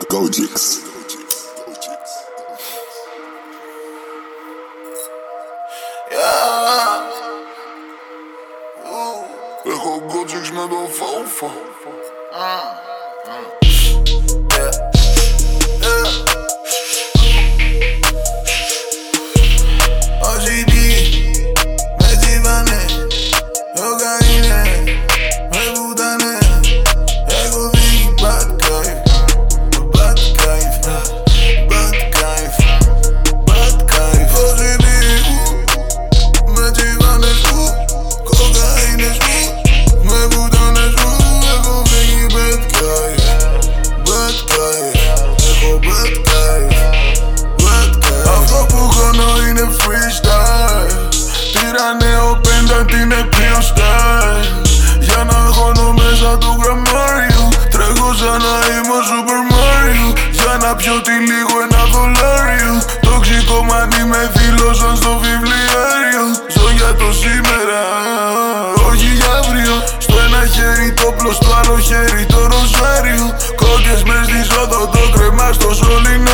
Gojix. Έχω Gojix με τον Φαουφα. Όσοι με τσιβάνε, κοκαίνε, με βουτάνε. Έχω φύγει bad life, bad life, bad life, bad life. Όσοι με τσιβάνε σου, κοκαίνε σου, με βουτάνε σου. Έχω φύγει bad life, bad life. Έχω bad life, bad life. Αυτό που χώνω είναι freestyle. Πήρα νέο πέντα την επίον style. Για να χώνω μέσα του γραμμάριου. Τρέχω σαν να είμαι ο Super Mario. Για να πιω τη λίγο $1. Τοξικό μανί με δήλωσαν στο βιβλιάριο. Ζω για το σήμερα, όχι για αύριο. Στο ένα χέρι το πλο, στο άλλο χέρι το ροζάριο. Κόκκες μες στη ζώδο, το κρεμά στο σωληνάριο.